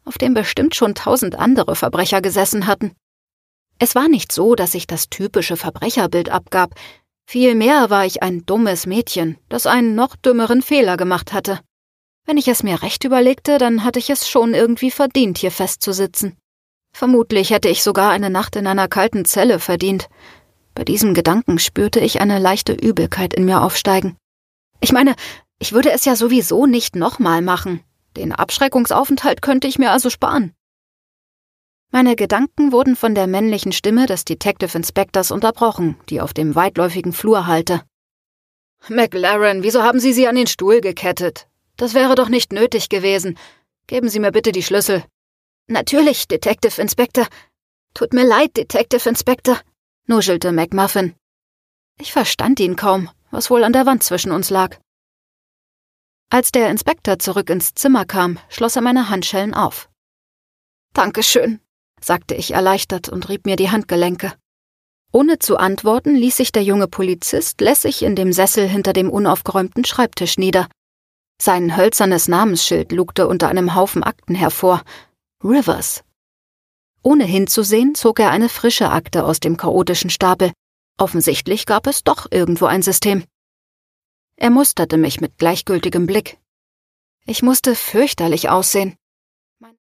auf dem bestimmt schon 1000 andere Verbrecher gesessen hatten. Es war nicht so, dass ich das typische Verbrecherbild abgab. Vielmehr war ich ein dummes Mädchen, das einen noch dümmeren Fehler gemacht hatte. Wenn ich es mir recht überlegte, dann hatte ich es schon irgendwie verdient, hier festzusitzen. Vermutlich hätte ich sogar eine Nacht in einer kalten Zelle verdient. Bei diesem Gedanken spürte ich eine leichte Übelkeit in mir aufsteigen. Ich meine, ich würde es ja sowieso nicht nochmal machen. Den Abschreckungsaufenthalt könnte ich mir also sparen. Meine Gedanken wurden von der männlichen Stimme des Detective Inspectors unterbrochen, die auf dem weitläufigen Flur hallte. »McLaren, wieso haben Sie sie an den Stuhl gekettet? Das wäre doch nicht nötig gewesen. Geben Sie mir bitte die Schlüssel.« »Natürlich, Detective Inspector. Tut mir leid, Detective Inspector«, nuschelte McMuffin. Ich verstand ihn kaum, was wohl an der Wand zwischen uns lag. Als der Inspektor zurück ins Zimmer kam, schloss er meine Handschellen auf. »Dankeschön«, sagte ich erleichtert und rieb mir die Handgelenke. Ohne zu antworten, ließ sich der junge Polizist lässig in dem Sessel hinter dem unaufgeräumten Schreibtisch nieder. Sein hölzernes Namensschild lugte unter einem Haufen Akten hervor. Rivers. Ohne hinzusehen, zog er eine frische Akte aus dem chaotischen Stapel. Offensichtlich gab es doch irgendwo ein System. Er musterte mich mit gleichgültigem Blick. Ich musste fürchterlich aussehen.